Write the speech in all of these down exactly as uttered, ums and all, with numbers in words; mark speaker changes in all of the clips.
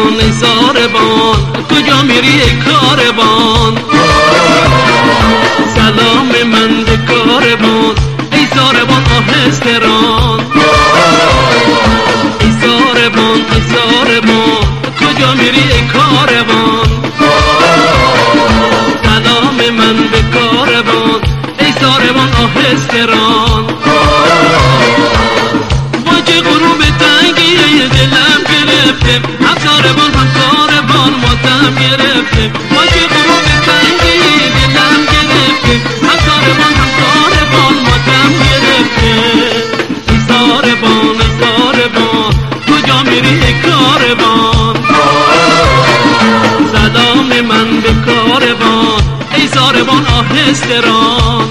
Speaker 1: ساربان ای ساربان کجا میری ای کاروان سلام من به کاروان ای ساربان آهسته ران ای ساربان ای ساربان کجا میری ای کاروان سلام من به کاروان ای ساربان آهسته ران واجه غروب تنگی دلم گرفته هم ساربان هم کاروان ماتم گرفته واجه غروب تنگی دلم گرفته هم ساربان هم کاروان ماتم گرفته ای ساربان ای ساربان کجا میری ای کاروان سلام من به کاروان ای ساربان آهسته ران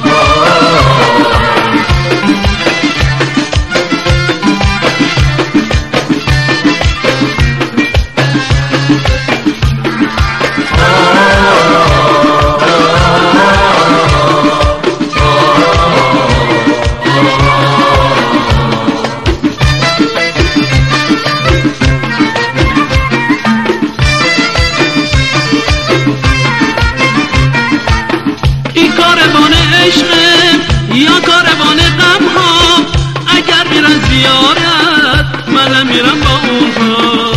Speaker 1: یا کاروان غم ها اگر میرن زیارت منم میرم با اونها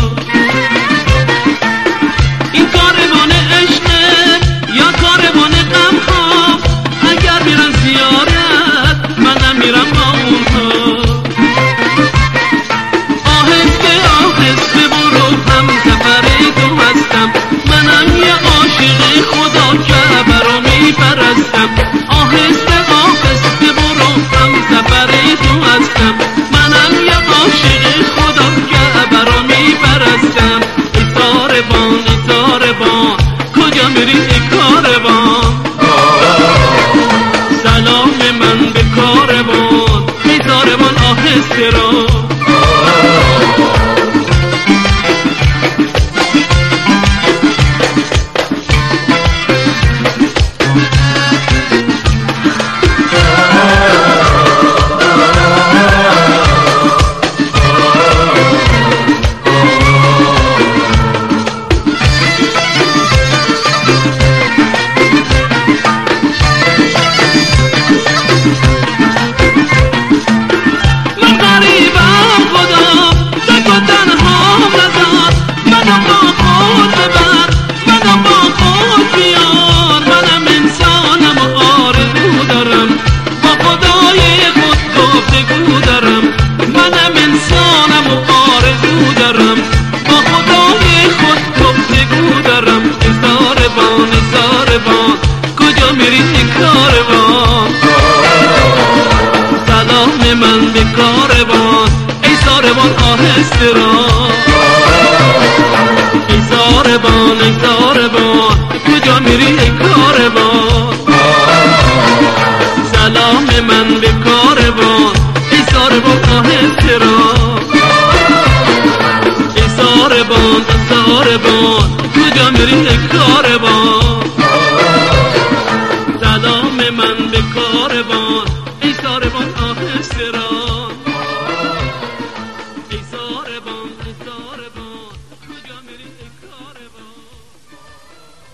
Speaker 1: این کاروان عشقه یا کاروان غم ها اگر میرن زیارت منم میرم با اونها آهسته آهسته برو هم سفر تو هستم منم یه عاشق خدا که برا میپرستم آهسته آهسته برو هم سفر تو هستم منم یه عاشق خدا که برا میپرستم ای ساربان ای ساربان کجا میری ای کاروان سلام من به کاروان ای ساربان آهسته را کجا میری ای کاروان سلام من به کاروان ای ساربان آهسته ران ای ساربان ای ساربان کجا میری ای کاروان سلام من به کاروان ای ساربان آهسته ران ای ساربان ای ساربان کجا میری ای کاروان